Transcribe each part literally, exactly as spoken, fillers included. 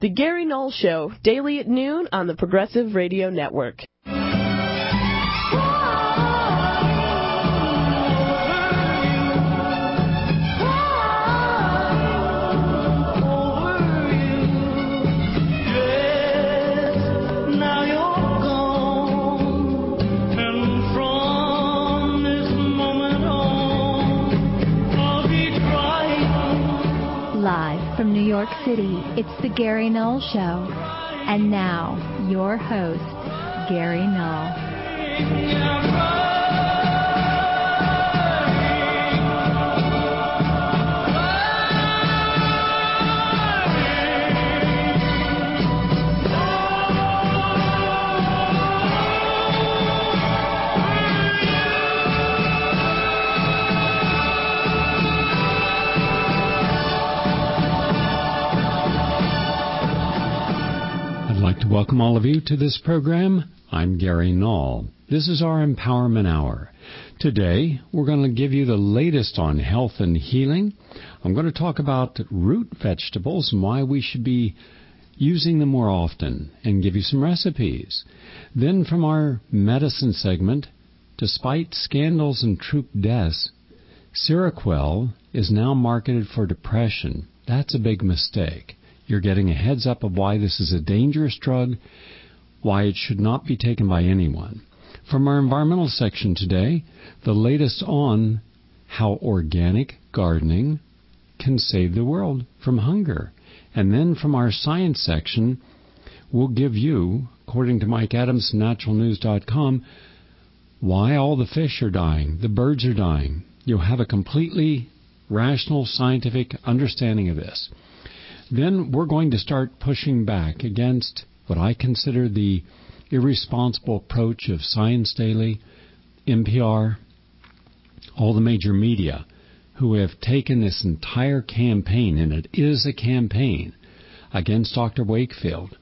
The Gary Null Show, daily at noon on the Progressive Radio Network. Live from New York City, it's the Gary Null Show. And now, your host, Gary Null. Welcome all of you to this program. I'm Gary Null. This is our Empowerment Hour. Today, we're going to give you the latest on health and healing. I'm going to talk about root vegetables and why we should be using them more often and give you some recipes. Then from our medicine segment, despite scandals and troop deaths, Seroquel is now marketed for depression. That's a big mistake. You're getting a heads up of why this is a dangerous drug, why it should not be taken by anyone. From our environmental section today, the latest on how organic gardening can save the world from hunger. And then from our science section, we'll give you, according to Mike Adams, natural news dot com, why all the fish are dying, the birds are dying. You'll have a completely rational, scientific understanding of this. Then we're going to start pushing back against what I consider the irresponsible approach of Science Daily, N P R, all the major media, who have taken this entire campaign, and it is a campaign, against Doctor Wakefield,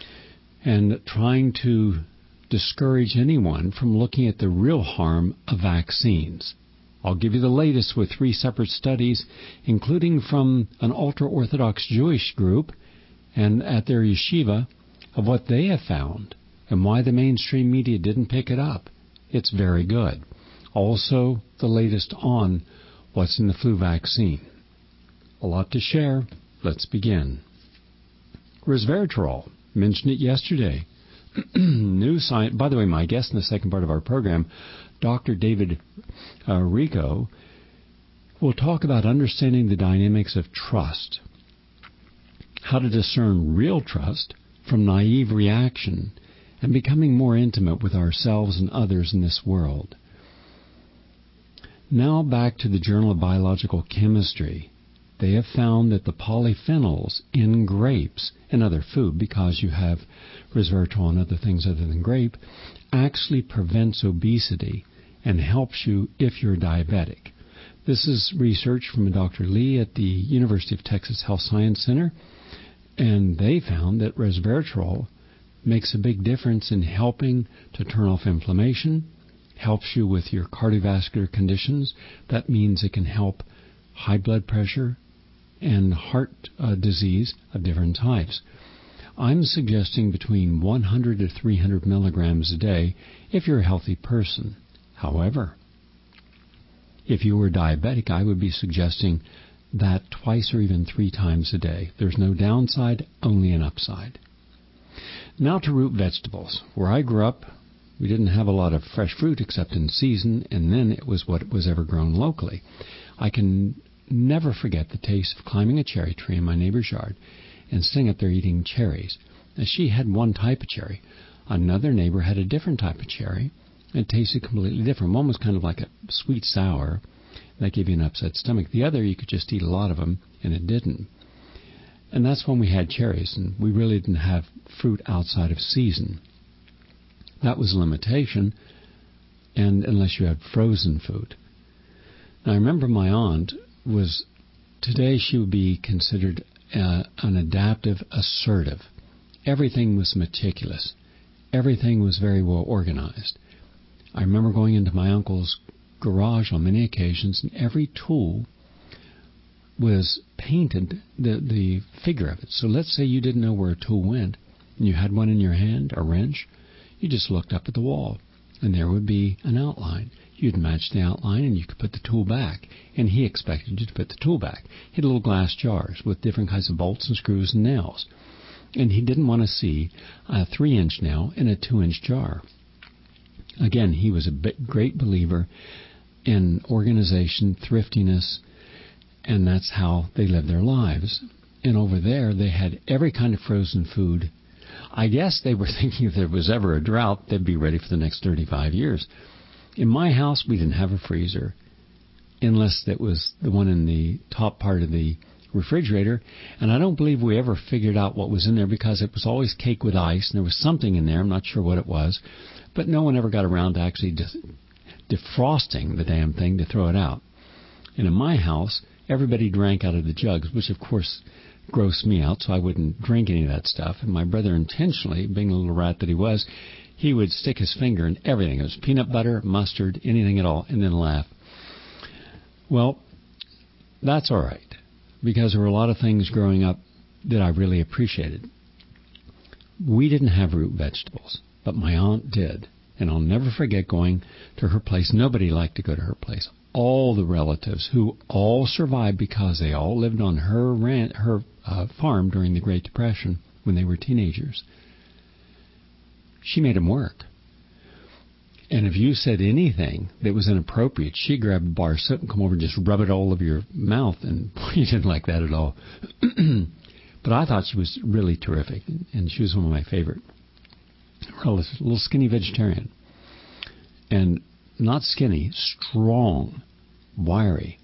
and trying to discourage anyone from looking at the real harm of vaccines. I'll give you the latest with three separate studies, including from an ultra-Orthodox Jewish group and at their yeshiva, of what they have found and why the mainstream media didn't pick it up. It's very good. Also, the latest on what's in the flu vaccine. A lot to share. Let's begin. Resveratrol. Mentioned it yesterday. New science. By the way, my guest in the second part of our program, Doctor David uh, Rico, will talk about understanding the dynamics of trust, how to discern real trust from naive reaction, and becoming more intimate with ourselves and others in this world. Now back to the Journal of Biological Chemistry. They have found that the polyphenols in grapes and other food, because you have resveratrol and other things other than grape, actually prevents obesity and helps you if you're diabetic. This is research from Doctor Lee at the University of Texas Health Science Center, and they found that resveratrol makes a big difference in helping to turn off inflammation, helps you with your cardiovascular conditions. That means it can help high blood pressure and heart uh, disease of different types. I'm suggesting between one hundred to three hundred milligrams a day if you're a healthy person. However, if you were diabetic, I would be suggesting that twice or even three times a day. There's no downside, only an upside. Now to root vegetables. Where I grew up, we didn't have a lot of fresh fruit except in season, and then it was what was ever grown locally. I can never forget the taste of climbing a cherry tree in my neighbor's yard and sitting up there eating cherries. Now, she had one type of cherry. Another neighbor had a different type of cherry. It tasted completely different. One was kind of like a sweet sour. That gave you an upset stomach. The other, you could just eat a lot of them, and it didn't. And that's when we had cherries, and we really didn't have fruit outside of season. That was a limitation, and unless you had frozen food. Now, I remember my aunt was, today she would be considered uh, an adaptive assertive. Everything was meticulous. Everything was very well organized. I remember going into my uncle's garage on many occasions, and every tool was painted, the, the figure of it. So let's say you didn't know where a tool went, and you had one in your hand, a wrench. You just looked up at the wall, and there would be an outline. You'd match the outline, and you could put the tool back. And he expected you to put the tool back. He had little glass jars with different kinds of bolts and screws and nails. And he didn't want to see a three-inch nail in a two-inch jar. Again, he was a big, great believer in organization, thriftiness, and that's how they lived their lives. And over there, they had every kind of frozen food. I guess they were thinking if there was ever a drought, they'd be ready for the next thirty-five years. In my house, we didn't have a freezer, unless it was the one in the top part of the refrigerator. And I don't believe we ever figured out what was in there, because it was always cake with ice, and there was something in there. I'm not sure what it was. But no one ever got around to actually de- defrosting the damn thing to throw it out. And in my house, everybody drank out of the jugs, which, of course, grossed me out, so I wouldn't drink any of that stuff. And my brother intentionally, being a little rat that he was, he would stick his finger in everything. It was peanut butter, mustard, anything at all, and then laugh. Well, that's all right, because there were a lot of things growing up that I really appreciated. We didn't have root vegetables, but my aunt did. And I'll never forget going to her place. Nobody liked to go to her place. All the relatives, who all survived because they all lived on her ranch, her uh, farm during the Great Depression when they were teenagers. She made them work. And if you said anything that was inappropriate, she grabbed a bar of soap and come over and just rub it all over your mouth. And you didn't like that at all. But I thought she was really terrific. And she was one of my favorite. A little skinny vegetarian. And not skinny, strong, wiry.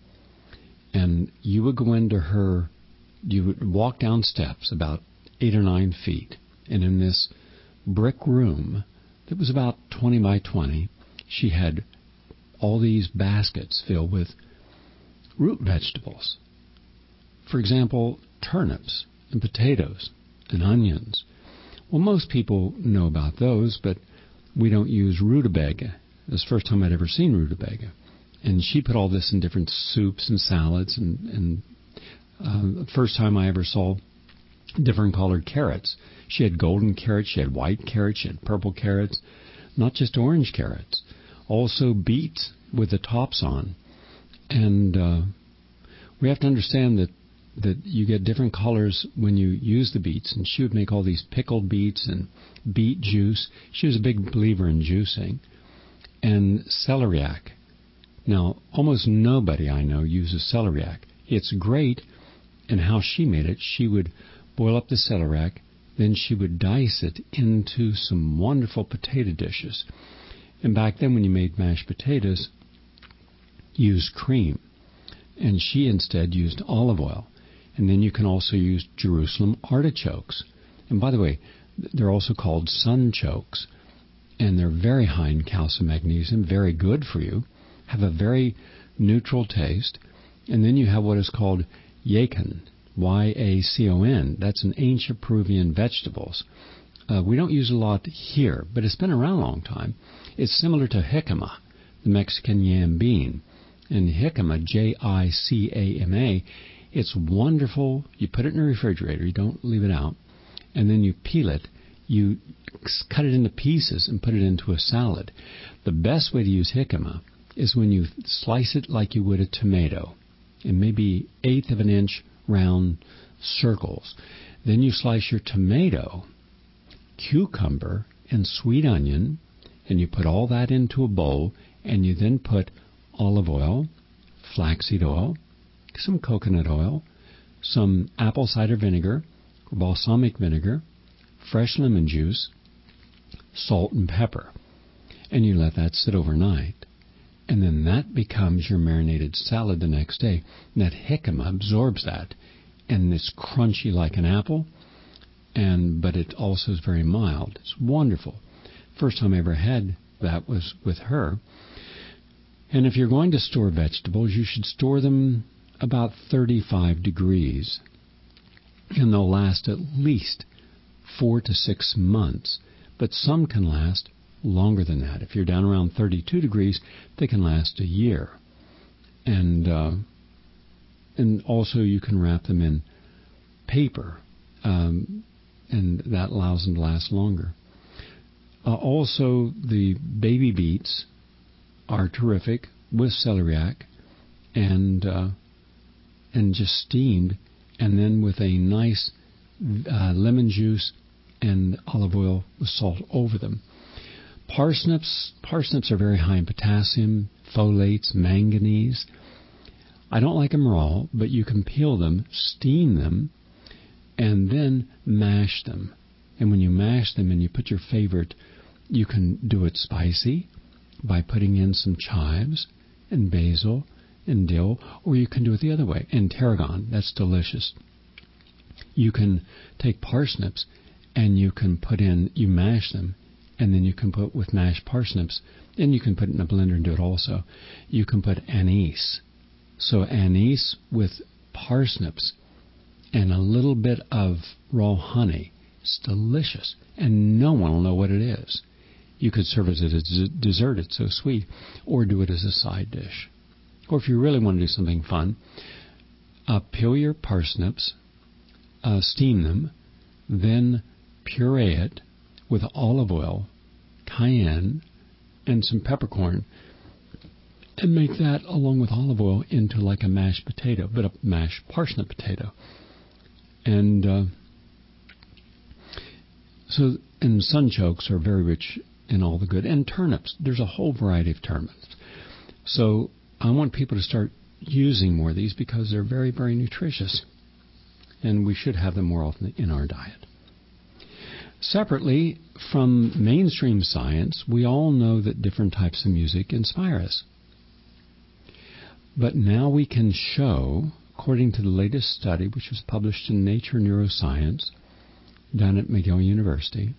And you would go into her, you would walk down steps about eight or nine feet. And in this brick room that was about twenty by twenty, she had all these baskets filled with root vegetables. For example, turnips and potatoes and onions. Well, most people know about those, but we don't use rutabaga. It was the first time I'd ever seen rutabaga. And she put all this in different soups and salads. And, and uh, the first time I ever saw different colored carrots. She had golden carrots, she had white carrots, she had purple carrots, not just orange carrots. Also beets with the tops on. And uh, we have to understand that that you get different colors when you use the beets. And she would make all these pickled beets and beet juice. She was a big believer in juicing. And celeriac. Now, almost nobody I know uses celeriac. It's great. And how she made it, she would boil up the celeriac, then she would dice it into some wonderful potato dishes. And back then when you made mashed potatoes, you used cream. And she instead used olive oil. And then you can also use Jerusalem artichokes. And by the way, they're also called sunchokes. And they're very high in calcium, magnesium, very good for you, have a very neutral taste. And then you have what is called yacon, Y A C O N. That's an ancient Peruvian vegetables. Uh, we don't use a lot here, but it's been around a long time. It's similar to jicama, the Mexican yam bean. And jicama, J I C A M A, it's wonderful. You put it in the refrigerator. You don't leave it out. And then you peel it. You cut it into pieces and put it into a salad. The best way to use jicama is when you slice it like you would a tomato, in maybe eighth of an inch round circles. Then you slice your tomato, cucumber, and sweet onion, and you put all that into a bowl, and you then put olive oil, flaxseed oil, some coconut oil, some apple cider vinegar, balsamic vinegar, fresh lemon juice, salt and pepper. And you let that sit overnight. And then that becomes your marinated salad the next day. And that jicama absorbs that. And it's crunchy like an apple, and but it also is very mild. It's wonderful. First time I ever had that was with her. And if you're going to store vegetables, you should store them about thirty-five degrees. And they'll last at least four to six months. But some can last longer than that. If you're down around thirty-two degrees, they can last a year. And uh, and also you can wrap them in paper, um, and that allows them to last longer. Uh, also, the baby beets are terrific with celeriac and uh, and just steamed, and then with a nice uh, lemon juice and olive oil with salt over them. Parsnips, parsnips are very high in potassium, folates, manganese. I don't like them raw, but you can peel them, steam them, and then mash them. And when you mash them and you put your favorite, you can do it spicy by putting in some chives and basil and dill, or you can do it the other way, and tarragon. That's delicious. You can take parsnips and you can put in, you mash them, and then you can put with mashed parsnips, and you can put it in a blender and do it also. You can put anise. So anise with parsnips and a little bit of raw honey. It's delicious, and no one will know what it is. You could serve it as a dessert, it's so sweet, or do it as a side dish. Or if you really want to do something fun, uh, peel your parsnips, uh, steam them, then puree it with olive oil, cayenne, and some peppercorn, and make that, along with olive oil, into like a mashed potato, but a mashed parsnip potato. And uh, so, and sunchokes are very rich in all the good. And turnips, there's a whole variety of turnips. So I want people to start using more of these because they're very, very nutritious. And we should have them more often in our diet. Separately, from mainstream science, we all know that different types of music inspire us. But now we can show, according to the latest study, which was published in Nature Neuroscience, down at McGill University,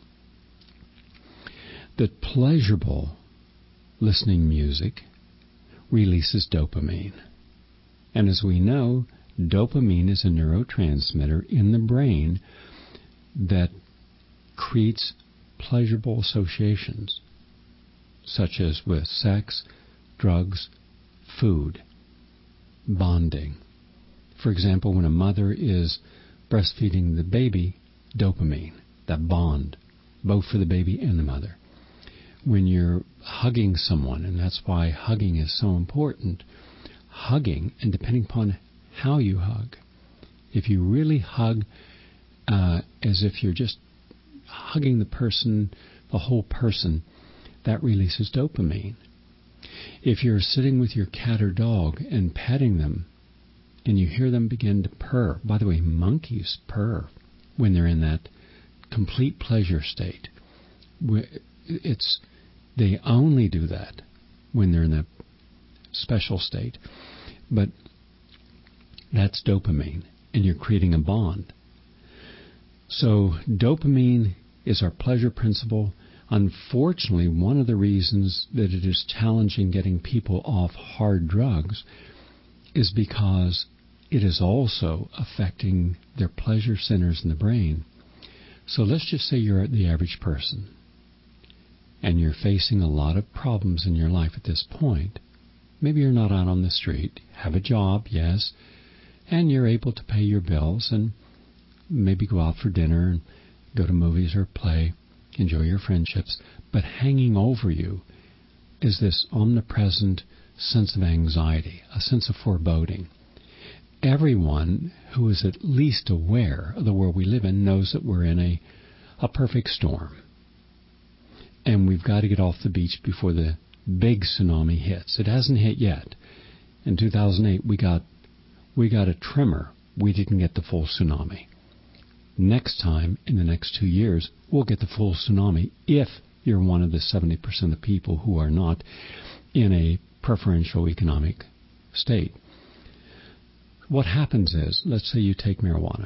that pleasurable listening music releases dopamine. And as we know, dopamine is a neurotransmitter in the brain that creates pleasurable associations, such as with sex, drugs, food, bonding. For example, when a mother is breastfeeding the baby, dopamine, that bond, both for the baby and the mother. When you're hugging someone, and that's why hugging is so important, hugging, and depending upon how you hug, if you really hug uh, as if you're just hugging the person, the whole person, that releases dopamine. If you're sitting with your cat or dog and petting them, and you hear them begin to purr, by the way, monkeys purr when they're in that complete pleasure state. It's they only do that when they're in that special state. But that's dopamine, and you're creating a bond. So dopamine is our pleasure principle. Unfortunately, one of the reasons that it is challenging getting people off hard drugs is because it is also affecting their pleasure centers in the brain. So let's just say you're the average person, and you're facing a lot of problems in your life at this point. Maybe you're not out on the street, have a job, yes, and you're able to pay your bills and maybe go out for dinner and go to movies or play, enjoy your friendships. But hanging over you is this omnipresent sense of anxiety, a sense of foreboding. Everyone who is at least aware of the world we live in knows that we're in a, a perfect storm. And we've got to get off the beach before the big tsunami hits. It hasn't hit yet. In two thousand eight, we got we got a tremor. We didn't get the full tsunami. Next time, in the next two years, we'll get the full tsunami if you're one of the seventy percent of people who are not in a preferential economic state. What happens is, let's say you take marijuana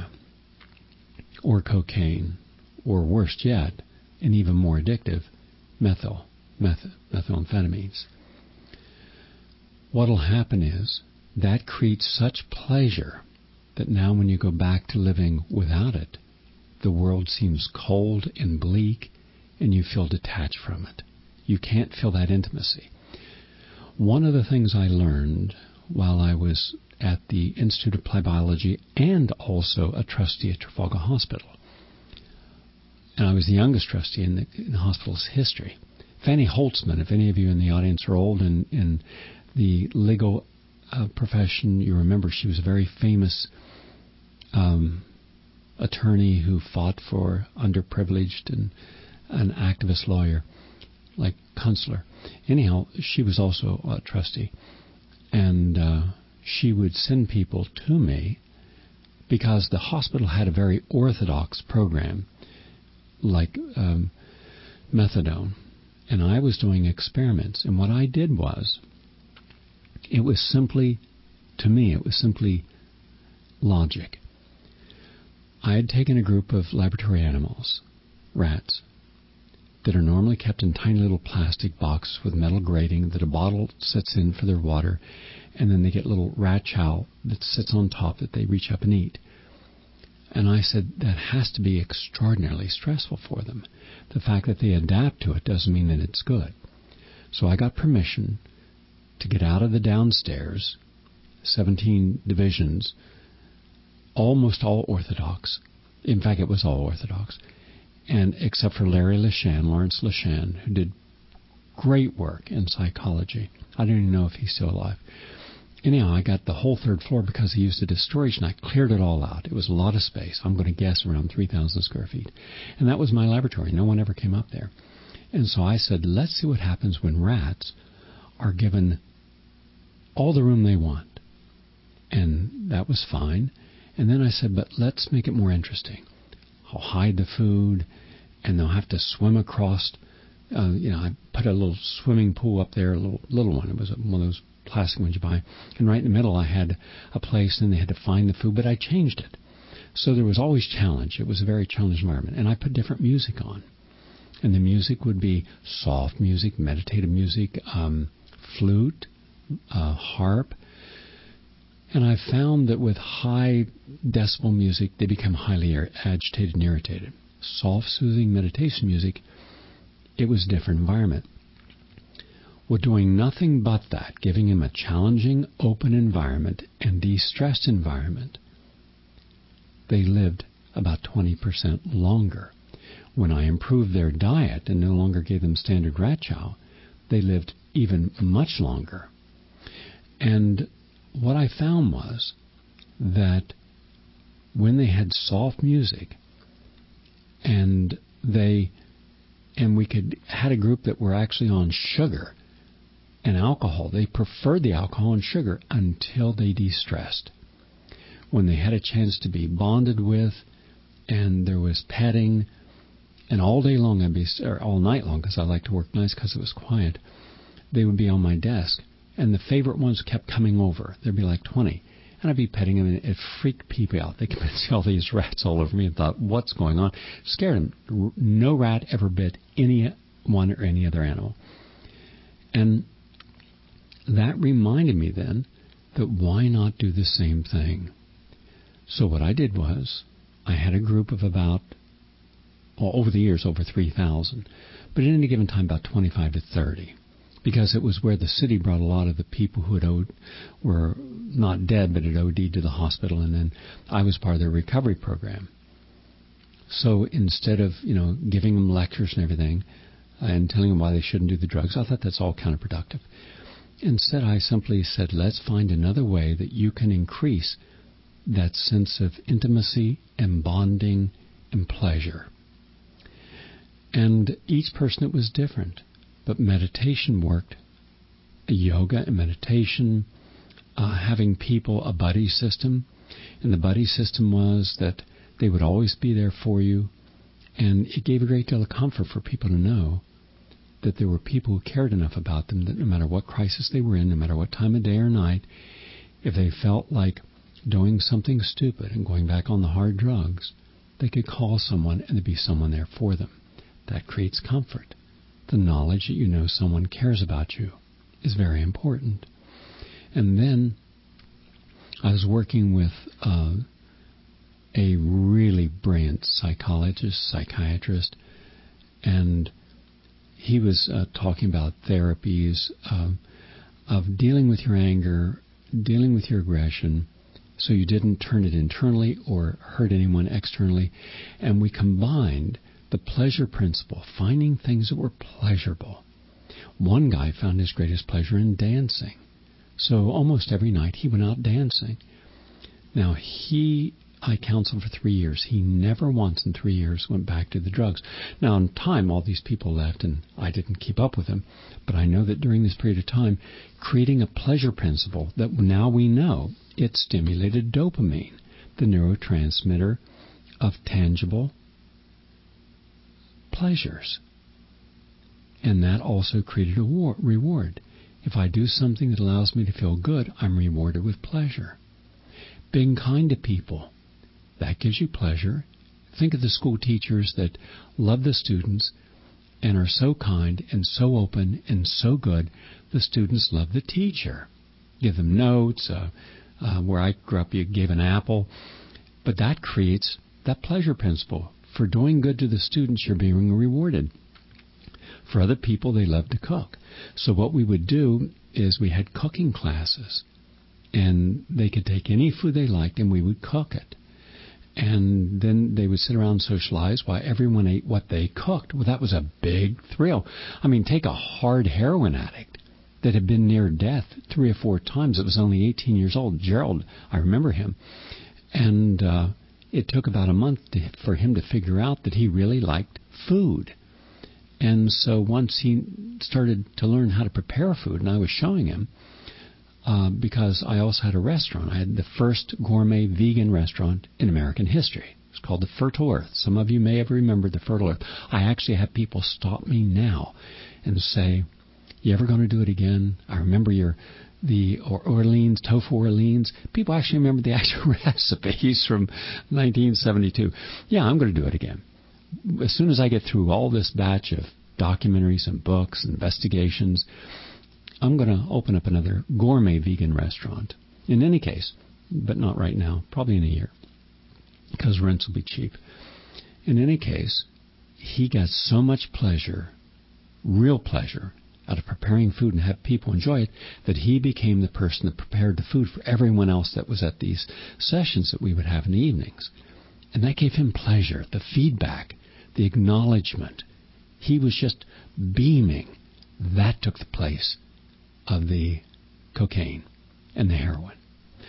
or cocaine, or worse yet, and even more addictive, methyl, meth, methamphetamines. What will happen is that creates such pleasure that now when you go back to living without it, the world seems cold and bleak, and you feel detached from it. You can't feel that intimacy. One of the things I learned while I was at the Institute of Applied Biology and also a trustee at Trafalgar Hospital. And I was the youngest trustee in the, in the hospital's history. Fanny Holtzman, if any of you in the audience are old in, in the legal uh, profession, you remember she was a very famous um, attorney who fought for underprivileged and an activist lawyer like Kunstler. Anyhow, she was also a trustee. And uh, she would send people to me because the hospital had a very orthodox program like um, methadone. And I was doing experiments. And what I did was, it was simply, to me, it was simply logic. I had taken a group of laboratory animals, rats, that are normally kept in tiny little plastic boxes with metal grating that a bottle sits in for their water, and then they get little rat chow that sits on top that they reach up and eat. And I said, that has to be extraordinarily stressful for them. The fact that they adapt to it doesn't mean that it's good. So I got permission to get out of the downstairs, seventeen divisions, almost all Orthodox. In fact, it was all Orthodox. And except for Larry Leshan, Lawrence Leshan, who did great work in psychology. I don't even know if he's still alive. Anyhow, I got the whole third floor because he used it as storage, and I cleared it all out. It was a lot of space. I'm going to guess around three thousand square feet. And that was my laboratory. No one ever came up there. And so I said, let's see what happens when rats are given all the room they want. And that was fine. And then I said, but let's make it more interesting. I'll hide the food, and they'll have to swim across. Uh, you know, I put a little swimming pool up there, a little little one. It was one of those plastic ones you buy. And right in the middle, I had a place, and they had to find the food, but I changed it. So there was always challenge. It was a very challenging environment. And I put different music on. And the music would be soft music, meditative music, um, flute, uh, harp. And I found that with high decibel music, they become highly ir- agitated and irritated. Soft, soothing meditation music, it was a different environment. We're doing nothing but that, giving them a challenging, open environment and de-stressed environment. They lived about twenty percent longer. When I improved their diet and no longer gave them standard rat chow, they lived even much longer. And what I found was that when they had soft music and they and we could had a group that were actually on sugar and alcohol, they preferred the alcohol and sugar until they de-stressed. When they had a chance to be bonded with, and there was petting, and all day long, I'd be, or all night long, because I like to work nights because it was quiet, they would be on my desk. And the favorite ones kept coming over. There'd be like twenty. And I'd be petting them, and it freaked people out. They could see all these rats all over me and thought, what's going on? Scared them. No rat ever bit anyone or any other animal. And that reminded me then that why not do the same thing? So what I did was I had a group of about, well, over the years, over three thousand. But at any given time, about twenty-five to thirty. Because it was where the city brought a lot of the people who had owed, were not dead, but had O D'd to the hospital, and then I was part of their recovery program. So instead of, you know, giving them lectures and everything, and telling them why they shouldn't do the drugs, I thought that's all counterproductive. Instead, I simply said, let's find another way that you can increase that sense of intimacy and bonding and pleasure. And each person, it was different. But meditation worked. Yoga and meditation, uh, having people, a buddy system. And the buddy system was that they would always be there for you. And it gave a great deal of comfort for people to know that there were people who cared enough about them that no matter what crisis they were in, no matter what time of day or night, if they felt like doing something stupid and going back on the hard drugs, they could call someone and there'd be someone there for them. That creates comfort. The knowledge that you know someone cares about you is very important. And then I was working with uh, a really brilliant psychologist, psychiatrist, and he was uh, talking about therapies uh, of dealing with your anger dealing with your aggression so you didn't turn it internally or hurt anyone externally. And we combined the pleasure principle, finding things that were pleasurable. One guy found his greatest pleasure in dancing. So almost every night he went out dancing. Now, he, I counseled for three years. He never once in three years went back to the drugs. Now, in time, all these people left, and I didn't keep up with them. But I know that during this period of time, creating a pleasure principle that now we know, it stimulated dopamine, the neurotransmitter of tangible pleasures. And that also created a war- reward. If I do something that allows me to feel good, I'm rewarded with pleasure. Being kind to people, that gives you pleasure. Think of the school teachers that love the students and are so kind and so open and so good. The students love the teacher. Give them notes. Uh, uh, where I grew up, you gave an apple. But that creates that pleasure principle. For doing good to the students, you're being rewarded. For other people, they love to cook. So what we would do is we had cooking classes. And they could take any food they liked, and we would cook it. And then they would sit around and socialize while everyone ate what they cooked. Well, that was a big thrill. I mean, take a hard heroin addict that had been near death three or four times. It was only eighteen years old. Gerald, I remember him. And uh, it took about a month to, for him to figure out that he really liked food. And so once he started to learn how to prepare food, and I was showing him, Uh, because I also had a restaurant. I had the first gourmet vegan restaurant in American history. It's called the Fertile Earth. Some of you may have remembered the Fertile Earth. I actually have people stop me now and say, "You ever going to do it again? I remember your the Orleans, tofu Orleans." People actually remember the actual recipes from nineteen seventy-two. Yeah, I'm going to do it again. As soon as I get through all this batch of documentaries and books and investigations, I'm going to open up another gourmet vegan restaurant. In any case, but not right now, probably in a year, because rents will be cheap. In any case, he got so much pleasure, real pleasure, out of preparing food and have people enjoy it, that he became the person that prepared the food for everyone else that was at these sessions that we would have in the evenings. And that gave him pleasure, the feedback, the acknowledgement. He was just beaming. That took the place of the cocaine and the heroin.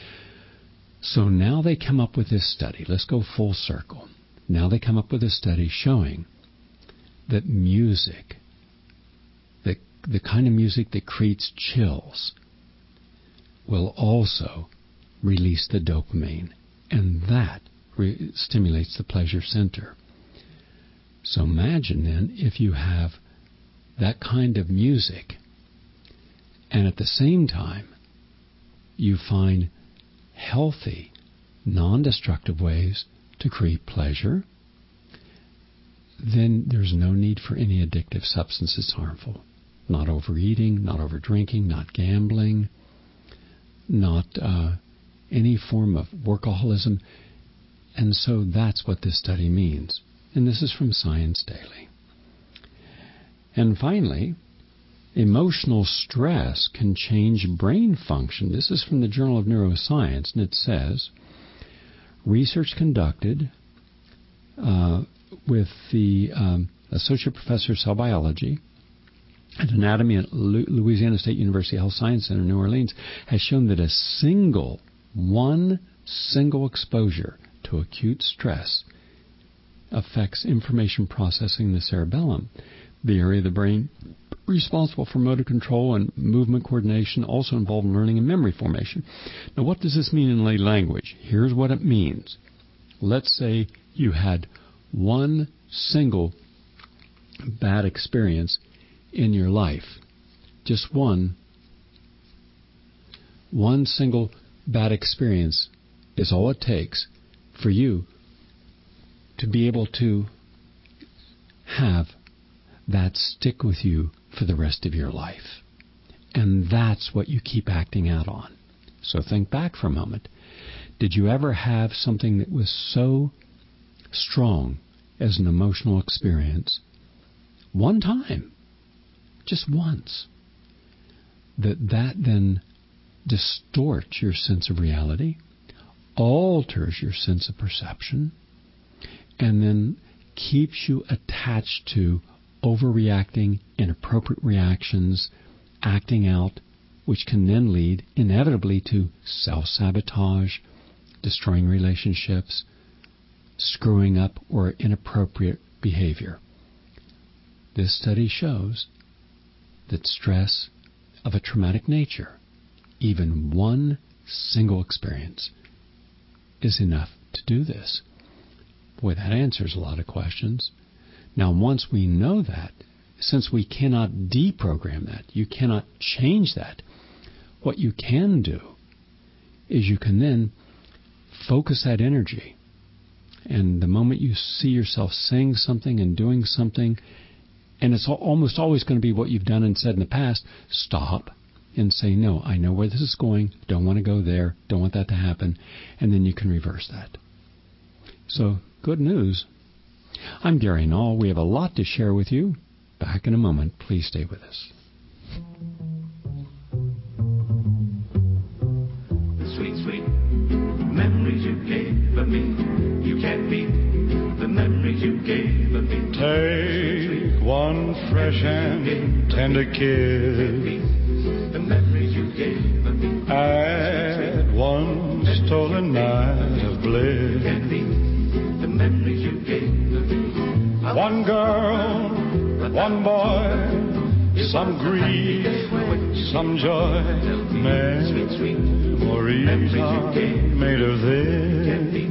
So now they come up with this study. Let's go full circle. Now they come up with a study showing that music, the, the kind of music that creates chills, will also release the dopamine, and that re- stimulates the pleasure center. So imagine then if you have that kind of music, and at the same time, you find healthy, non-destructive ways to create pleasure, then there's no need for any addictive substances harmful. Not overeating, not overdrinking, not gambling, not uh, any form of workaholism. And so that's what this study means. And this is from Science Daily. And finally, emotional stress can change brain function. This is from the Journal of Neuroscience, and it says, research conducted uh, with the um, Associate Professor of Cell Biology and Anatomy at Louisiana State University Health Science Center in New Orleans has shown that a single, one single exposure to acute stress affects information processing in the cerebellum, the area of the brain responsible for motor control and movement coordination, also involved in learning and memory formation. Now, what does this mean in lay language? Here's what it means. Let's say you had one single bad experience in your life. Just one. One single bad experience is all it takes for you to be able to have that stick with you for the rest of your life. And that's what you keep acting out on. So think back for a moment. Did you ever have something that was so strong as an emotional experience, one time, just once, that that then distorts your sense of reality, alters your sense of perception, and then keeps you attached to overreacting, inappropriate reactions, acting out, which can then lead inevitably to self-sabotage, destroying relationships, screwing up, or inappropriate behavior. This study shows that stress of a traumatic nature, even one single experience, is enough to do this. Boy, that answers a lot of questions. Now, once we know that, since we cannot deprogram that, you cannot change that, what you can do is you can then focus that energy. And the moment you see yourself saying something and doing something, and it's almost always going to be what you've done and said in the past, stop and say, no, I know where this is going, don't want to go there, don't want that to happen, and then you can reverse that. So, good news. I'm Gary Null. We have a lot to share with you. Back in a moment. Please stay with us. The sweet, sweet memories you gave me. You can't beat the memories you gave me. Take one fresh and tender kiss. The memories you gave me. Add one stolen night of bliss. Can't beat the memories you gave me. One girl, one boy, some grief, some joy. Memories are made of this.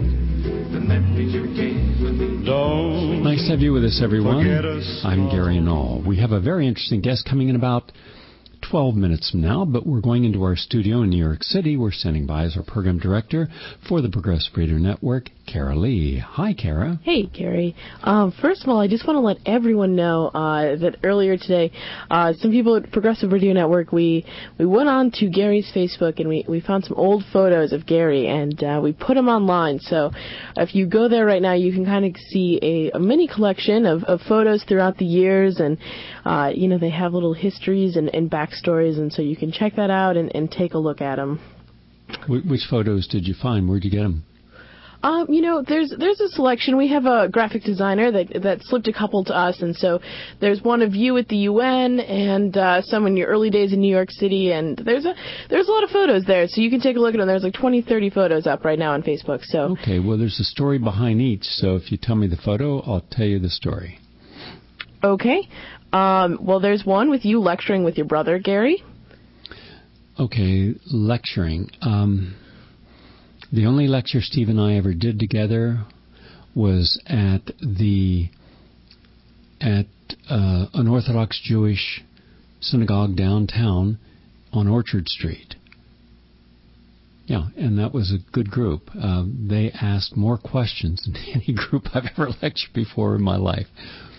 Don't nice to have you with us, everyone. us I'm Gary Null. We have a very interesting guest coming in about twelve minutes from now, but we're going into our studio in New York City. We're standing by as our program director for the Progressive Radio Network, Kara Lee. Hi, Kara. Hey, Gary. Um, first of all, I just want to let everyone know uh, that earlier today, uh, some people at Progressive Radio Network, we, we went on to Gary's Facebook and we, we found some old photos of Gary, and uh, we put them online. So if you go there right now, you can kind of see a, a mini collection of, of photos throughout the years, and uh, you know, they have little histories and, and backstories, and so you can check that out and, and take a look at them. Which photos did you find? Where'd you get them? Um, you know, there's there's a selection. We have a graphic designer that that slipped a couple to us, and so there's one of you at the U N and uh, some in your early days in New York City, and there's a there's a lot of photos there, so you can take a look at them. There's like twenty, thirty photos up right now on Facebook. So okay, well, there's a story behind each, so if you tell me the photo, I'll tell you the story. Okay, um, well, there's one with you lecturing with your brother, Gary. Okay, lecturing. Um, the only lecture Steve and I ever did together was at the at uh, an Orthodox Jewish synagogue downtown on Orchard Street. Yeah, and that was a good group. Uh, they asked more questions than any group I've ever lectured before in my life.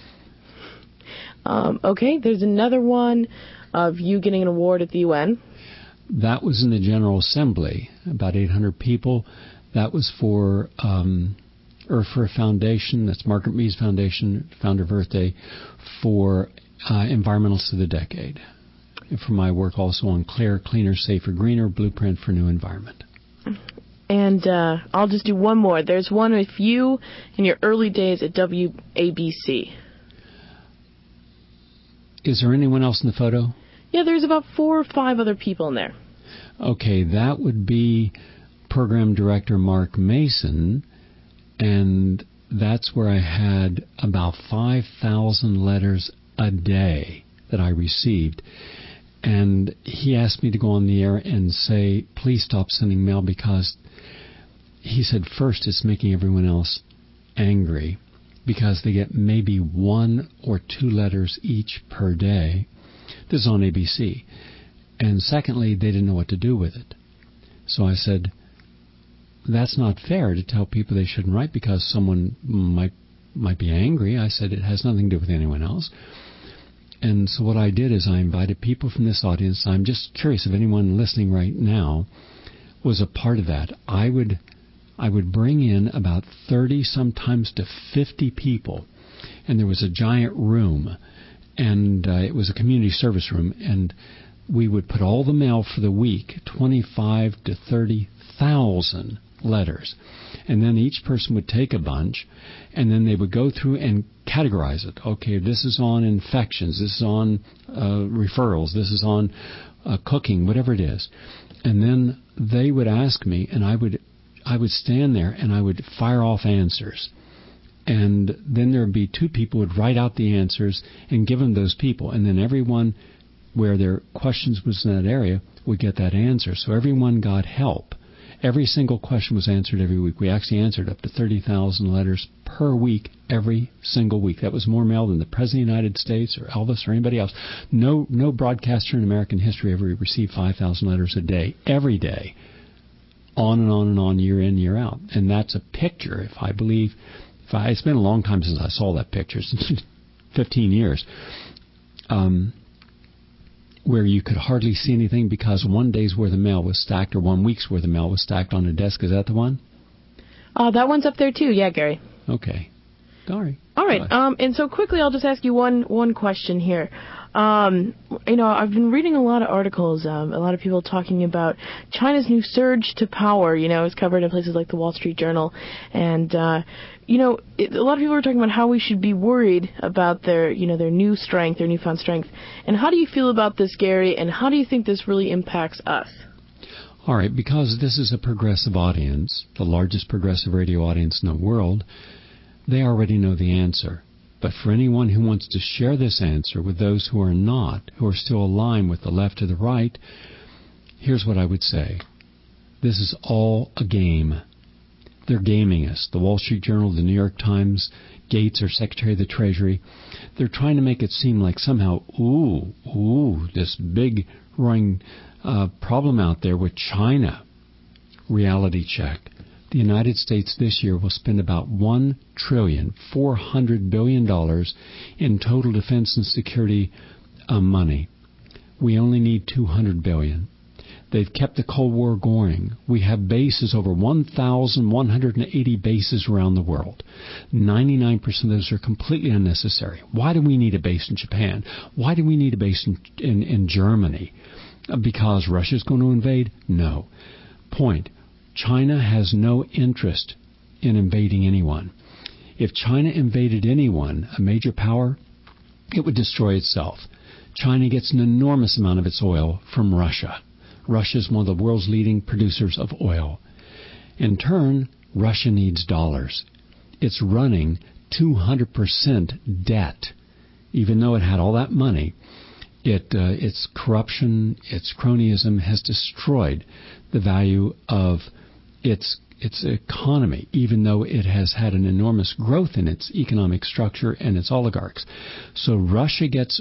Um, okay, there's another one of you getting an award at the U N. That was in the General Assembly, about eight hundred people. That was for um, Earth for a Foundation, that's Margaret Mead's Foundation, Founder of Earth Day, for uh, Environmentalists of the Decade. And for my work also on Clear, Cleaner, Safer, Greener, Blueprint for New Environment. And uh, I'll just do one more. There's one of you in your early days at W A B C. Is there anyone else in the photo? Yeah, there's about four or five other people in there. Okay, that would be Program Director Mark Mason, and that's where I had about five thousand letters a day that I received. And he asked me to go on the air and say, please stop sending mail, because he said, first, it's making everyone else angry because they get maybe one or two letters each per day. This is on A B C. And secondly, they didn't know what to do with it. So I said, that's not fair to tell people they shouldn't write because someone might might be angry. I said, it has nothing to do with anyone else. And so what I did is I invited people from this audience. I'm just curious if anyone listening right now was a part of that. I would I would bring in about thirty, sometimes to fifty people. And there was a giant room. And uh, it was a community service room. And we would put all the mail for the week, twenty-five to thirty thousand letters. And then each person would take a bunch, and then they would go through and categorize it. Okay, this is on infections, this is on uh, referrals, this is on uh, cooking, whatever it is. And then they would ask me, and I would I would stand there and I would fire off answers. And then there would be two people who would write out the answers and give them those people. And then everyone where their questions was in that area would get that answer. So everyone got help. Every single question was answered every week. We actually answered up to thirty thousand letters per week, every single week. That was more mail than the President of the United States or Elvis or anybody else. No no broadcaster in American history ever received five thousand letters a day, every day, on and on and on, year in, year out. And that's a picture, if I believe, if I, it's been a long time since I saw that picture, since fifteen years. Um... where you could hardly see anything because one day's worth of mail was stacked or one week's worth of mail was stacked on a desk. Is that the one? Uh, that one's up there too, yeah, Gary. Okay. Sorry. All right. Um, and so quickly, I'll just ask you one one question here. Um, you know, I've been reading a lot of articles, um, a lot of people talking about China's new surge to power. You know, it's covered in places like the Wall Street Journal. And, uh, you know, it, a lot of people are talking about how we should be worried about their, you know, their new strength, their newfound strength. And how do you feel about this, Gary, and how do you think this really impacts us? All right, because this is a progressive audience, the largest progressive radio audience in the world, they already know the answer. But for anyone who wants to share this answer with those who are not, who are still aligned with the left or the right, here's what I would say. This is all a game. They're gaming us. The Wall Street Journal, the New York Times, Gates, or Secretary of the Treasury, they're trying to make it seem like somehow, ooh, ooh, this big roaring uh, problem out there with China. Reality check. The United States this year will spend about one trillion four hundred billion dollars in total defense and security uh, money. We only need two hundred billion dollars. They've kept the Cold War going. We have bases, over one thousand one hundred eighty bases around the world. ninety-nine percent of those are completely unnecessary. Why do we need a base in Japan? Why do we need a base in, in, in Germany? Because Russia's going to invade? No. Point. China has no interest in invading anyone. If China invaded anyone, a major power, it would destroy itself. China gets an enormous amount of its oil from Russia. Russia is one of the world's leading producers of oil. In turn, Russia needs dollars. It's running two hundred percent debt. Even though it had all that money, it, uh, its corruption, its cronyism has destroyed the value of its its economy, even though it has had an enormous growth in its economic structure and its oligarchs. So Russia gets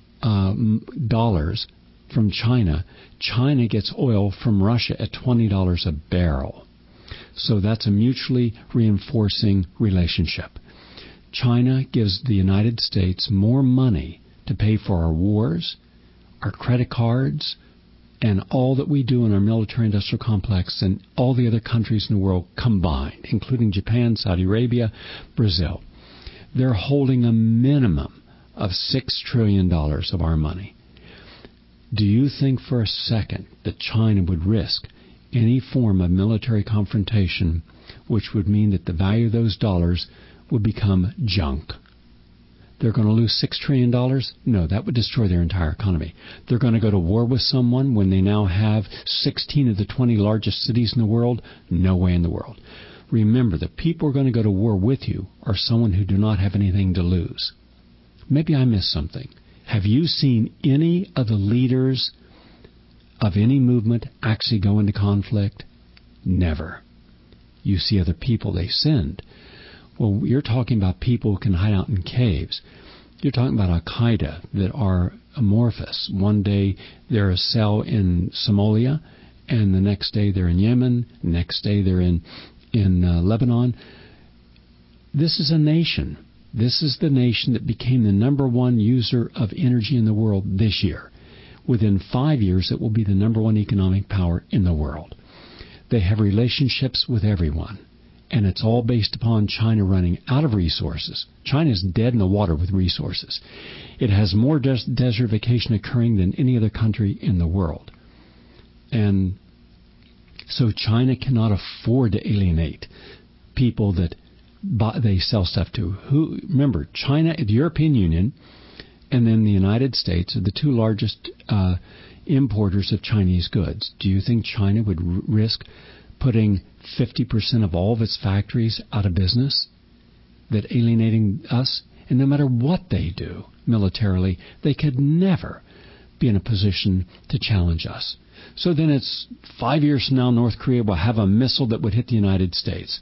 um, dollars from China. China gets oil from Russia at twenty dollars a barrel. So that's a mutually reinforcing relationship. China gives the United States more money to pay for our wars, our credit cards, and all that we do in our military-industrial complex than all the other countries in the world combined, including Japan, Saudi Arabia, Brazil. They're holding a minimum of six trillion dollars of our money. Do you think for a second that China would risk any form of military confrontation, which would mean that the value of those dollars would become junk? They're going to lose six trillion dollars? No, that would destroy their entire economy. They're going to go to war with someone when they now have sixteen of the twenty largest cities in the world? No way in the world. Remember, the people who are going to go to war with you are someone who do not have anything to lose. Maybe I missed something. Have you seen any of the leaders of any movement actually go into conflict? Never. You see other people they send. Well, you're talking about people who can hide out in caves. You're talking about Al-Qaeda that are amorphous. One day they're a cell in Somalia, and the next day they're in Yemen, next day they're in, in uh, Lebanon. This is a nation. This is the nation that became the number one user of energy in the world this year. Within five years, it will be the number one economic power in the world. They have relationships with everyone. And it's all based upon China running out of resources. China is dead in the water with resources. It has more des- desertification occurring than any other country in the world. And so China cannot afford to alienate people that buy, they sell stuff to. Who, remember, China, the European Union, and then the United States are the two largest uh, importers of Chinese goods. Do you think China would r- risk putting fifty percent of all of its factories out of business, that alienating us? And no matter what they do militarily, they could never be in a position to challenge us. So then it's five years from now, North Korea will have a missile that would hit the United States.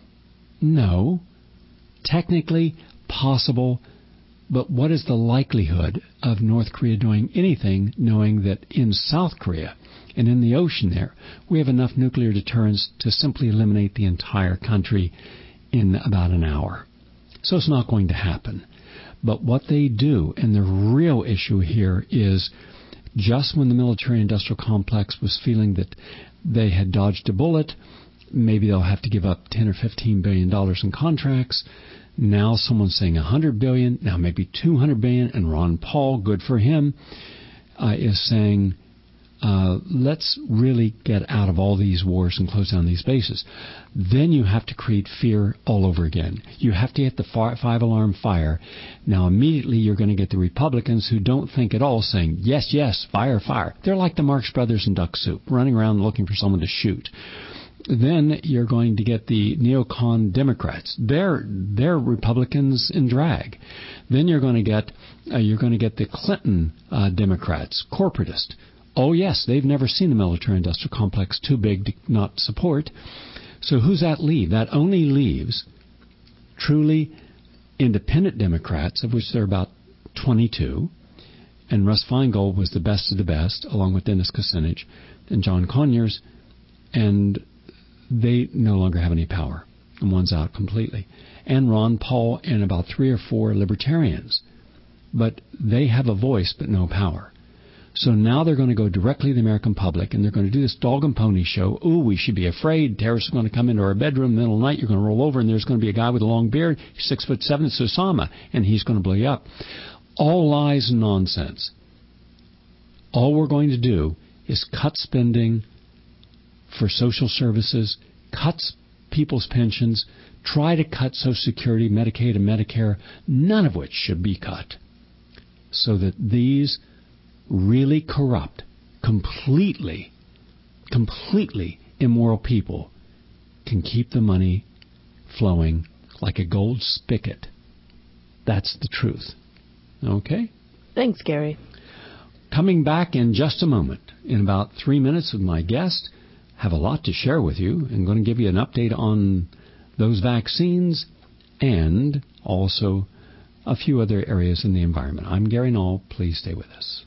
No. Technically possible, but what is the likelihood of North Korea doing anything knowing that in South Korea and in the ocean there, we have enough nuclear deterrence to simply eliminate the entire country in about an hour? So it's not going to happen. But what they do, and the real issue here is, just when the military-industrial complex was feeling that they had dodged a bullet, maybe they'll have to give up ten or fifteen billion dollars in contracts. Now someone's saying one hundred billion dollars, now maybe two hundred billion dollars, and Ron Paul, good for him, uh, is saying, uh, let's really get out of all these wars and close down these bases. Then you have to create fear all over again. You have to hit the five-alarm fire. Now immediately you're going to get the Republicans who don't think at all saying, yes, yes, fire, fire. They're like the Marx Brothers in Duck Soup, running around looking for someone to shoot. Then you're going to get the neocon Democrats. They're they're Republicans in drag. Then you're going to get uh, you're going to get the Clinton uh, Democrats, corporatist. Oh yes, they've never seen the military-industrial complex too big to not support. So who's that leave? That only leaves truly independent Democrats, of which there are about twenty-two, and Russ Feingold was the best of the best, along with Dennis Kucinich and John Conyers, and they no longer have any power, and one's out completely. And Ron Paul and about three or four libertarians. But they have a voice but no power. So now they're going to go directly to the American public, and they're going to do this dog and pony show. Ooh, we should be afraid. Terrorists are going to come into our bedroom in the middle of the night. You're going to roll over, and there's going to be a guy with a long beard, six foot seven, it's Osama, and he's going to blow you up. All lies and nonsense. All we're going to do is cut spending for social services, cuts people's pensions, try to cut Social Security, Medicaid, and Medicare, none of which should be cut, so that these really corrupt, completely, completely immoral people can keep the money flowing like a gold spigot. That's the truth. Okay? Thanks, Gary. Coming back in just a moment, in about three minutes with my guest, have a lot to share with you. I'm going to give you an update on those vaccines and also a few other areas in the environment. I'm Gary Null. Please stay with us.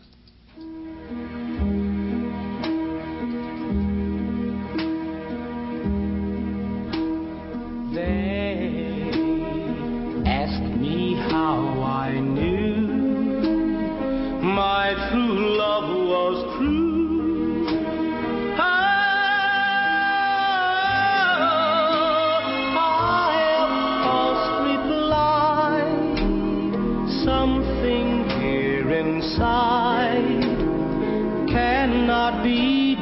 They asked me how I knew my true love was true. Cannot be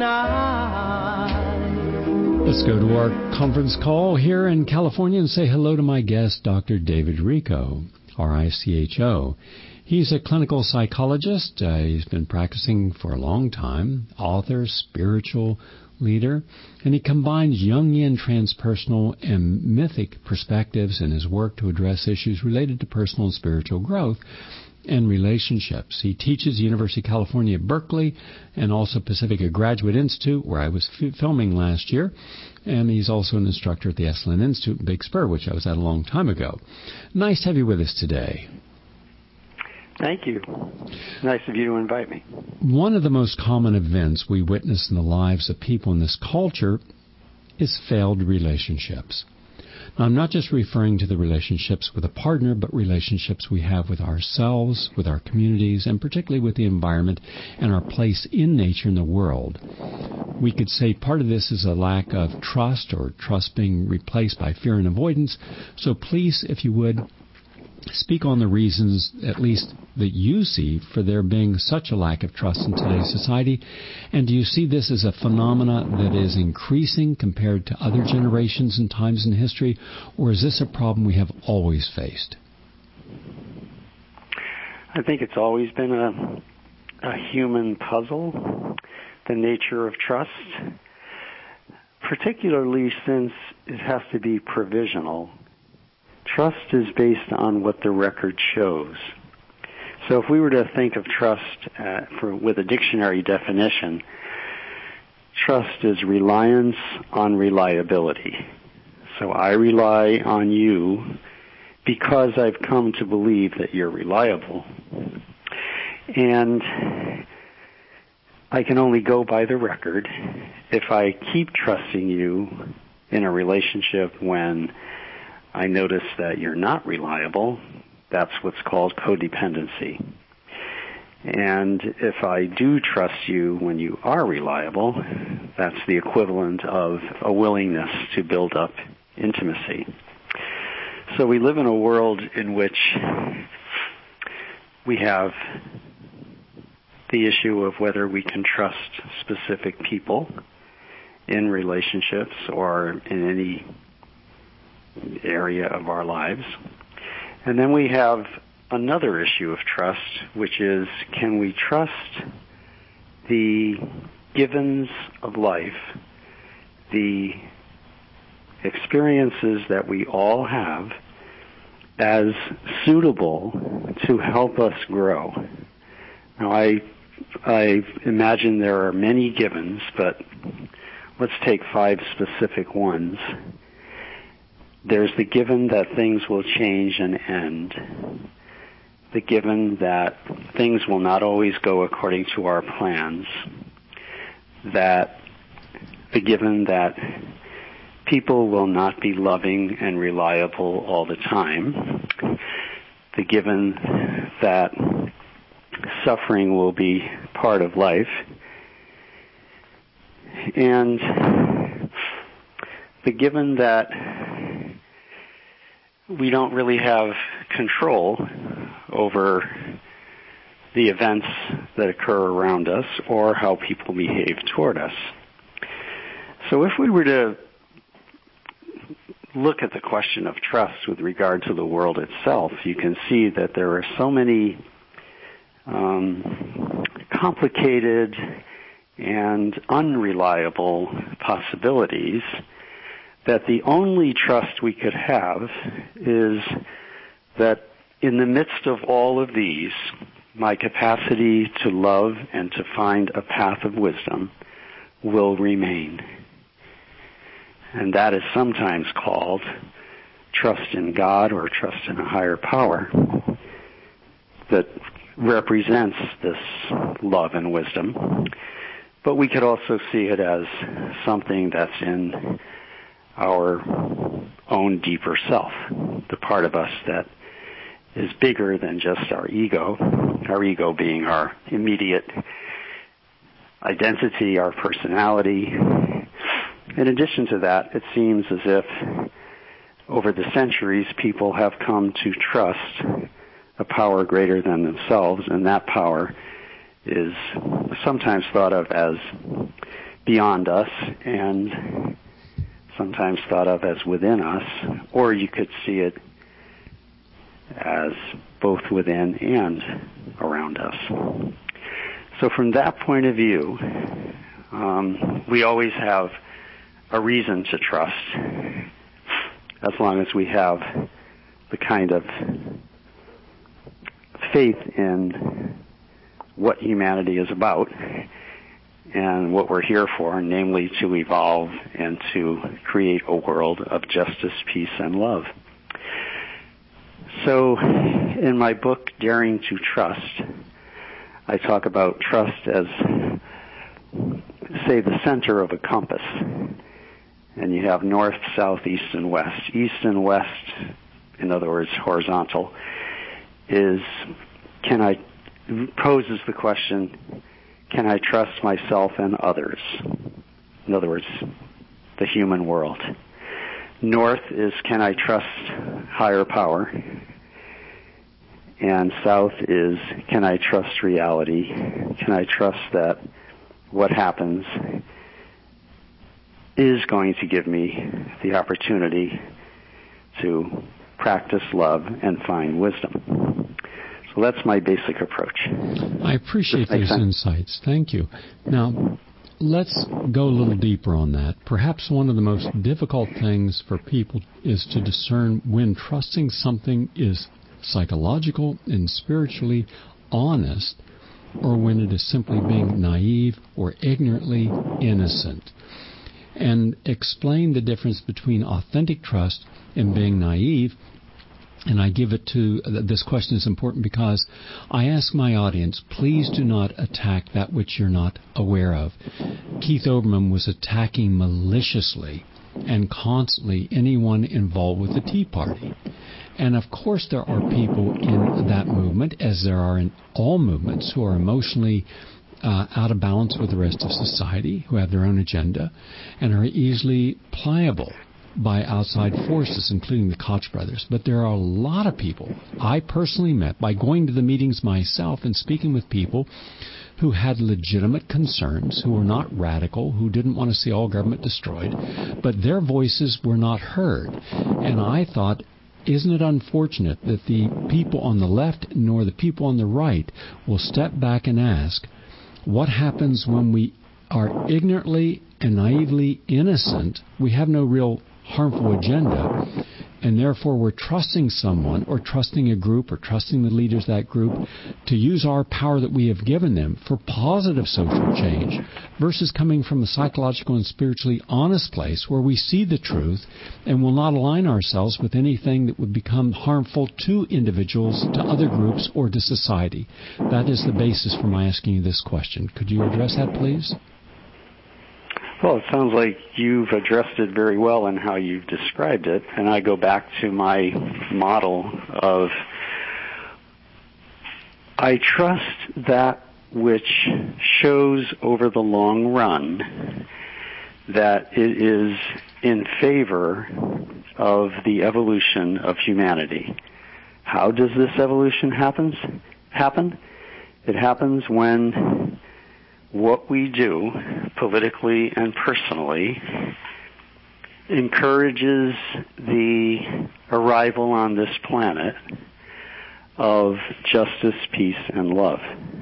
denied. Let's go to our conference call here in California and say hello to my guest, Doctor David Richo, R I C H O. He's a clinical psychologist. Uh, he's been practicing for a long time, author, spiritual leader, and he combines Jungian transpersonal and mythic perspectives in his work to address issues related to personal and spiritual growth and relationships. He teaches University of California at Berkeley and also Pacifica Graduate Institute, where I was f- filming last year. And he's also an instructor at the Esalen Institute in Big Spur, which I was at a long time ago. Nice to have you with us today. Thank you. Nice of you to invite me. One of the most common events we witness in the lives of people in this culture is failed relationships. I'm not just referring to the relationships with a partner, but relationships we have with ourselves, with our communities, and particularly with the environment and our place in nature and the world. We could say part of this is a lack of trust, or trust being replaced by fear and avoidance. So please, if you would, speak on the reasons, at least that you see, for there being such a lack of trust in today's society. And do you see this as a phenomena that is increasing compared to other generations and times in history, or is this a problem we have always faced? I think it's always been a, a human puzzle, the nature of trust, particularly since it has to be provisional. Trust is based on what the record shows. So if we were to think of trust uh, for, with a dictionary definition, trust is reliance on reliability. So I rely on you because I've come to believe that you're reliable. And I can only go by the record. If I keep trusting you in a relationship when I notice that you're not reliable, that's what's called codependency. And if I do trust you when you are reliable, that's the equivalent of a willingness to build up intimacy. So we live in a world in which we have the issue of whether we can trust specific people in relationships or in any area of our lives. And then we have another issue of trust, which is, can we trust the givens of life, the experiences that we all have, as suitable to help us grow? Now, I, I imagine there are many givens, but let's take five specific ones. There's the given that things will change and end. The given that things will not always go according to our plans. That the given that people will not be loving and reliable all the time. The given that suffering will be part of life. And the given that we don't really have control over the events that occur around us or how people behave toward us. So if we were to look at the question of trust with regard to the world itself, you can see that there are so many um, complicated and unreliable possibilities that the only trust we could have is that in the midst of all of these, my capacity to love and to find a path of wisdom will remain. And that is sometimes called trust in God or trust in a higher power that represents this love and wisdom. But we could also see it as something that's in our own deeper self, the part of us that is bigger than just our ego, our ego being our immediate identity, our personality. In addition to that, it seems as if over the centuries people have come to trust a power greater than themselves, and that power is sometimes thought of as beyond us and sometimes thought of as within us, or you could see it as both within and around us. So from that point of view, um, we always have a reason to trust, as long as we have the kind of faith in what humanity is about and what we're here for, namely to evolve and to create a world of justice, peace, and love. So in my book, Daring to Trust, I talk about trust as, say, the center of a compass. and you have north, south, east, and west. East and west, in other words, horizontal, is can I poses the question, can I trust myself and others? In other words, the human world. North is, can I trust higher power? And south is, can I trust reality? Can I trust that what happens is going to give me the opportunity to practice love and find wisdom? So that's my basic approach. I appreciate those sense? insights. Thank you. Now, let's go a little deeper on that. Perhaps one of the most difficult things for people is to discern when trusting something is psychological and spiritually honest, or when it is simply being naive or ignorantly innocent. And explain the difference between authentic trust and being naive. And I give it to, this question is important because I ask my audience, please do not attack that which you're not aware of. Keith Olbermann was attacking maliciously and constantly anyone involved with the Tea Party. And of course there are people in that movement, as there are in all movements, who are emotionally uh, out of balance with the rest of society, who have their own agenda, and are easily pliable by outside forces, including the Koch brothers. But there are a lot of people I personally met by going to the meetings myself and speaking with people who had legitimate concerns, who were not radical, who didn't want to see all government destroyed, but their voices were not heard. And I thought, isn't it unfortunate that the people on the left nor the people on the right will step back and ask, what happens when we are ignorantly and naively innocent? We have no real harmful agenda, and therefore we're trusting someone or trusting a group or trusting the leaders of that group to use our power that we have given them for positive social change, versus coming from a psychological and spiritually honest place where we see the truth and will not align ourselves with anything that would become harmful to individuals, to other groups, or to society. That is the basis for my asking you this question. Could you address that, please? Well, it sounds like you've addressed it very well in how you've described it, and I go back to my model of I trust that which shows over the long run that it is in favor of the evolution of humanity. How does this evolution happens, happen? It happens when what we do, politically and personally, encourages the arrival on this planet of justice, peace, and love.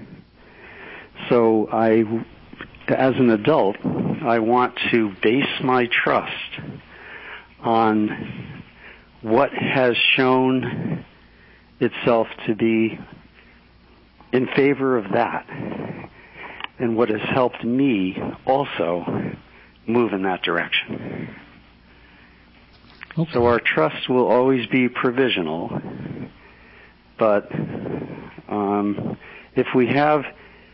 So I, as an adult, I want to base my trust on what has shown itself to be in favor of that, and what has helped me also move in that direction. Okay. So our trust will always be provisional, but um, if we have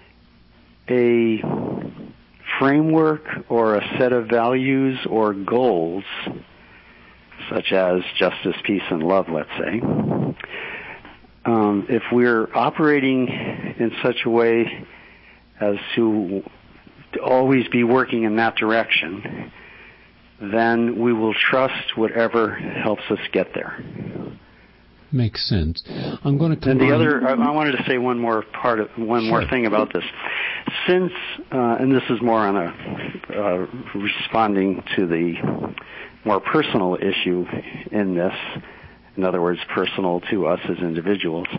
a framework or a set of values or goals, such as justice, peace, and love, let's say, um, if we're operating in such a way as to always be working in that direction, then we will trust whatever helps us get there. Makes sense. I'm going to combine... And the other, I, I wanted to say one more part of one Sure. more thing about this. Since, uh, and this is more on a uh, responding to the more personal issue in this, in other words, personal to us as individuals,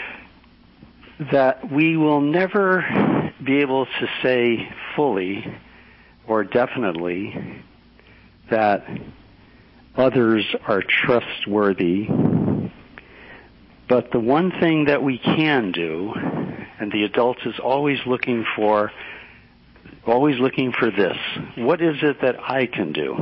that we will never be able to say fully or definitely that others are trustworthy. But the one thing that we can do, and the adult is always looking for, always looking for this, what is it that I can do?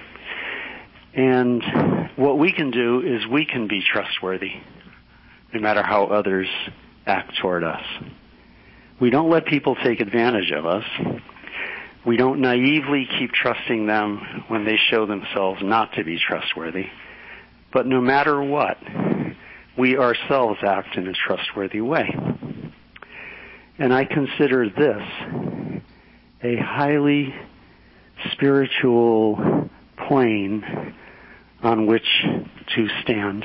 And what we can do is we can be trustworthy, no matter how others act toward us. We don't let people take advantage of us. We don't naively keep trusting them when they show themselves not to be trustworthy. But no matter what, we ourselves act in a trustworthy way. And I consider this a highly spiritual plane on which to stand.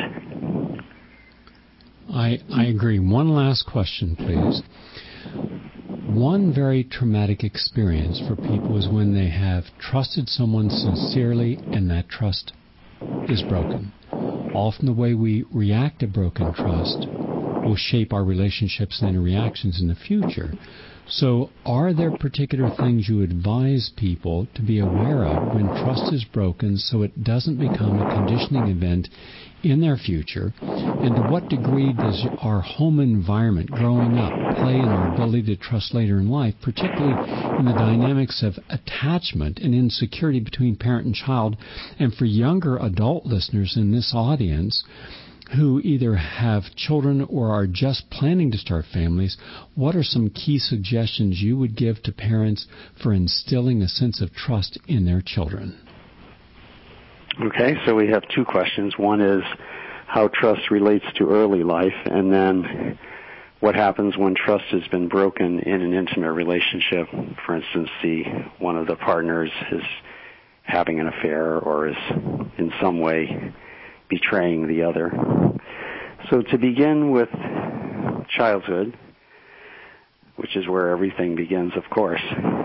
I, I agree. One last question, please. One very traumatic experience for people is when they have trusted someone sincerely and that trust is broken. Often the way we react to broken trust will shape our relationships and reactions in the future. So are there particular things you advise people to be aware of when trust is broken so it doesn't become a conditioning event in their future? And to what degree does our home environment growing up play in our ability to trust later in life, particularly in the dynamics of attachment and insecurity between parent and child? And for younger adult listeners in this audience who either have children or are just planning to start families, what are some key suggestions you would give to parents for instilling a sense of trust in their children? Okay, so we have two questions. One is how trust relates to early life, and then what happens when trust has been broken in an intimate relationship. For instance, the one of the partners is having an affair or is in some way betraying the other. So to begin with childhood, which is where everything begins, of course,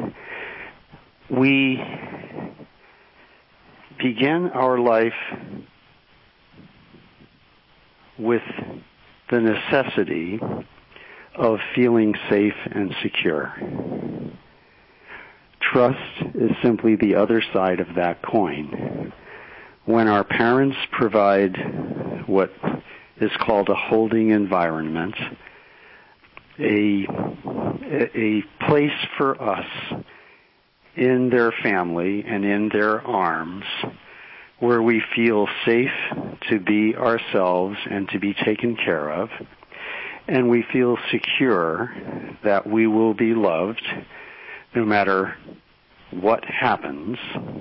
we begin our life with the necessity of feeling safe and secure. Trust is simply the other side of that coin. When our parents provide what is called a holding environment, a, a place for us in their family and in their arms where we feel safe to be ourselves and to be taken care of, and we feel secure that we will be loved no matter what happens.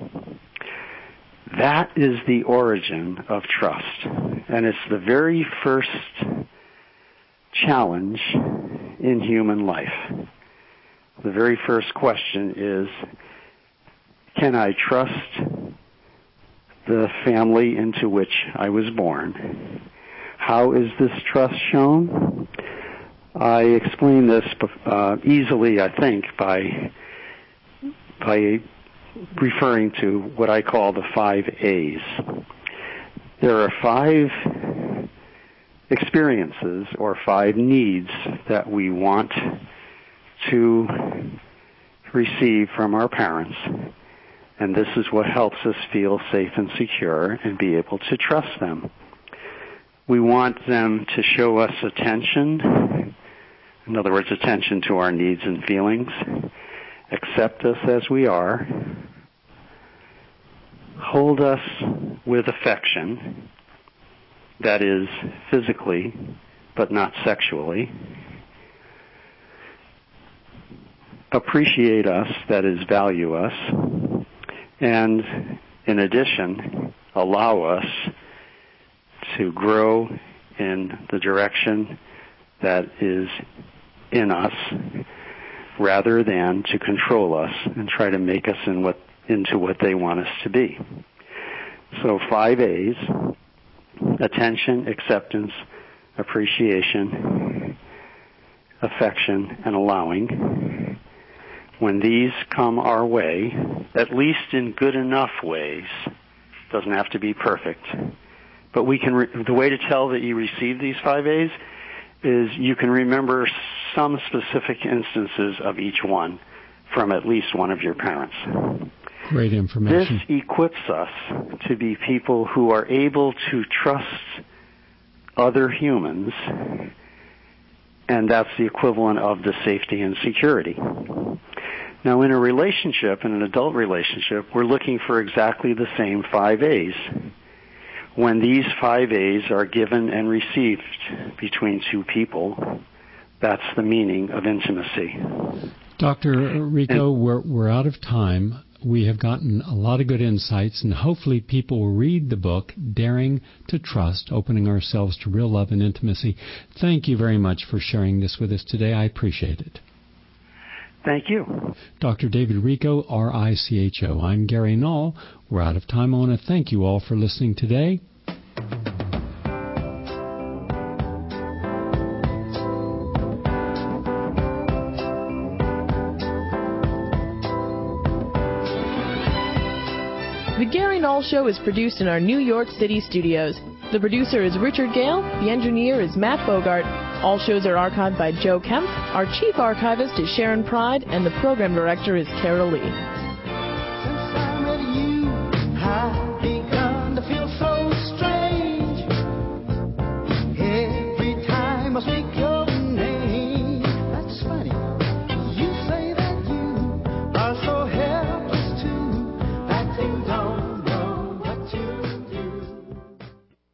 That is the origin of trust, and it's the very first challenge in human life. The very first question is, can I trust the family into which I was born? How is this trust shown? I explain this uh, easily, I think, by by referring to what I call the five A's. There are five experiences or five needs that we want to receive from our parents, and this is what helps us feel safe and secure and be able to trust them. We want them to show us attention, in other words, attention to our needs and feelings, accept us as we are, hold us with affection, that is physically but not sexually, appreciate us, that is value us, and in addition, allow us to grow in the direction that is in us rather than to control us and try to make us in what, into what they want us to be. So five A's: attention, acceptance, appreciation, affection, and allowing. When these come our way, at least in good enough ways, doesn't have to be perfect, but we can. Re- the way to tell that you receive these five A's is you can remember some specific instances of each one from at least one of your parents. Great information. This equips us to be people who are able to trust other humans, and that's the equivalent of the safety and security. Now, in a relationship, in an adult relationship, we're looking for exactly the same five A's. When these five A's are given and received between two people, that's the meaning of intimacy. Doctor Rico, and, we're, we're out of time. We have gotten a lot of good insights, and hopefully people will read the book, Daring to Trust, Opening Ourselves to Real Love and Intimacy. Thank you very much for sharing this with us today. I appreciate it. Thank you. Doctor David Richo, R I C H O. I'm Gary Null. We're out of time. I want to thank you all for listening today. The Gary Null Show is produced in our New York City studios. The producer is Richard Gale. The engineer is Matt Bogart. All shows are archived by Joe Kemp. Our chief archivist is Sharon Pride, and the program director is Carol Lee.